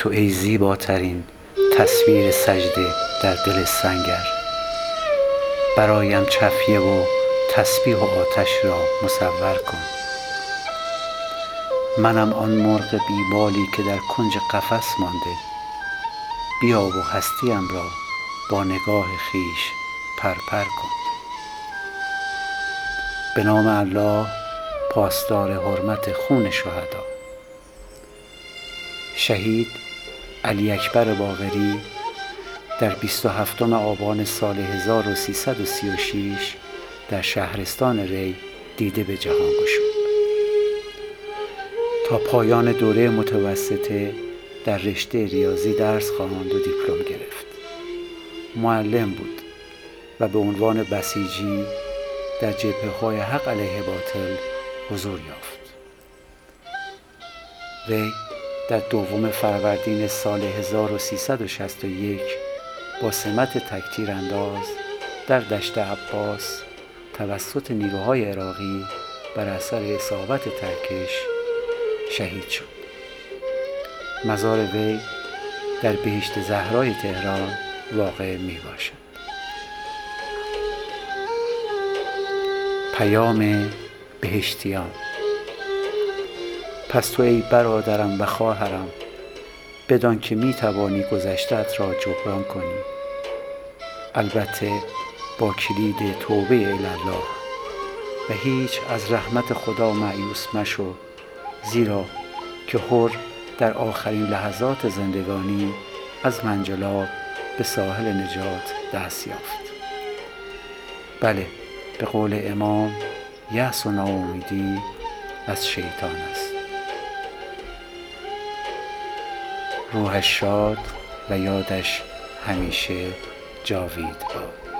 تو ای زیباترین تصویر سجده در دل سنگر، برایم چفیه و تسبیح و آتش را مصور کن. منم آن مرغ بیبالی که در کنج قفس مانده، بیا و هستیم را با نگاه خویش پرپر کن. به نام الله، پاسدار حرمت خون شهدا. شهید علی اکبر باقری در 27 آبان سال 1336 در شهرستان ری دیده به جهان گشود. تا پایان دوره متوسطه در رشته ریاضی درس خواند و دیپلم گرفت. معلم بود و به عنوان بسیجی در جبهه‌های حق علیه باطل حضور یافت. وی در 2 فروردین سال 1361 با سمت تکتیرانداز در دشت عباس توسط نیروهای عراقی بر اثر اصابت ترکش شهید شد. مزار وی در بهشت زهرای تهران واقع می باشد. پیام بهشتیان: پس تو ای برادرم و خواهرم، بدان که می توانی گذشته‌ات را جبران کنی، البته با کلید توبه الله، و هیچ از رحمت خدا مایوس مشو، زیرا که حر در آخرین لحظات زندگانی از منجلاب به ساحل نجات دست یافت. بله، به قول امام، یأس و ناامیدی از شیطان است. روحش شاد و یادش همیشه جاوید باد.